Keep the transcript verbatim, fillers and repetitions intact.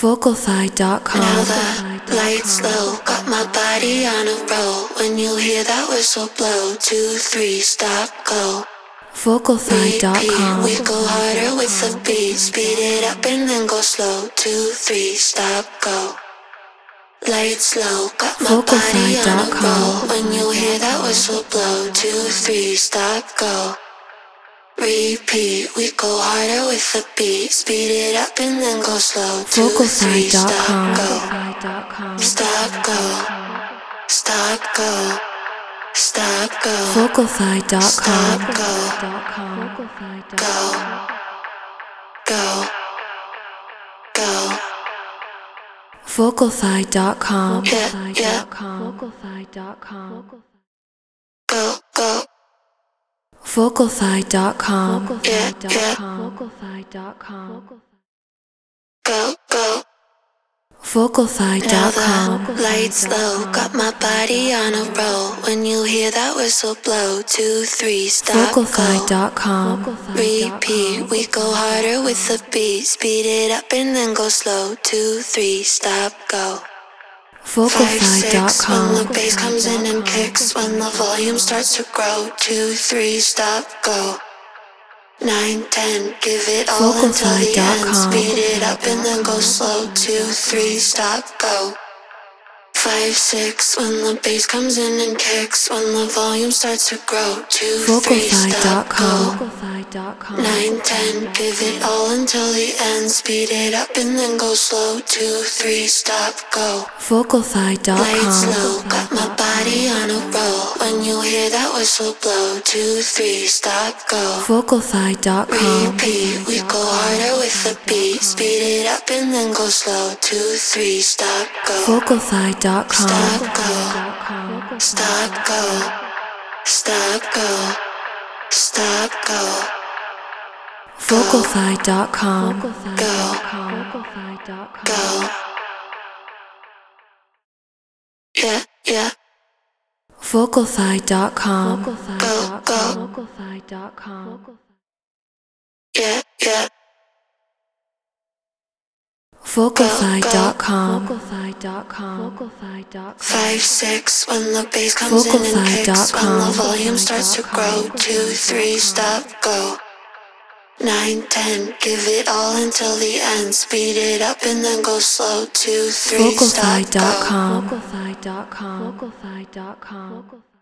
Vocalfy dot com. Now the lights low, got my body on a roll. When you hear that whistle blow, two, three, stop, go. Vocalfy dot com. We go harder with the beat, speed it up and then go slow. Two, three, stop, go. Lights low, got my body on a roll. When you hear that whistle blow, two, three, stop, go. Repeat, we go harder with the beat, speed it up and then go slow. Two, three, stop, go. Stop, go. Stop, go. Stop, go. Vocalfy dot com. Stop, go. Go. Go. Go. Vocalfy dot com. Yeah, yeah. Go, go. Vocalfy dot com. Yeah, yeah. Go, go. Vocalfy Now dot com. the lights low, got my body on a roll. When you hear that whistle blow, two, three, stop, Vocalfy go. dot com. Repeat, we go harder with the beat, speed it up and then go slow. Two, three, stop, go. Five, Vocalfy dot six, when com. the bass comes in and kicks, when the volume starts to grow. Two, three, stop, go. Nine, ten, give it all until Vocalfy the dot end. com. Speed it up and then go slow. Two, three, stop, go. Five, six, when the bass comes in and kicks, when the volume starts to grow. Two, three, Vocalfy stop, dot com. go. Nine, ten, give it all until the end. Speed it up and then go slow. Two, three, stop, go. Vocalfy dot Lights com. low, got my body on a roll. When you hear that whistle blow, two, three, stop, go. Vocalfy dot com. Repeat, we go harder with the beat, speed it up and then go slow. Two, three, stop, go. Vocalfy dot com. Stop, go. Stop, go. Stop, go. Stop, go. Vocalfy dot com. Go. Go. Yeah, yeah. Vocalfy dot com. Go, go. Yeah, yeah. Vocalfy dot com. Five, six, when the bass comes in and Vocalfy dot kicks, when the com. volume starts to grow. Two, three, stop, go. Nine, ten, give it all until the end. Speed it up and then go slow. Two, three, stop, Vocalfy dot go. com.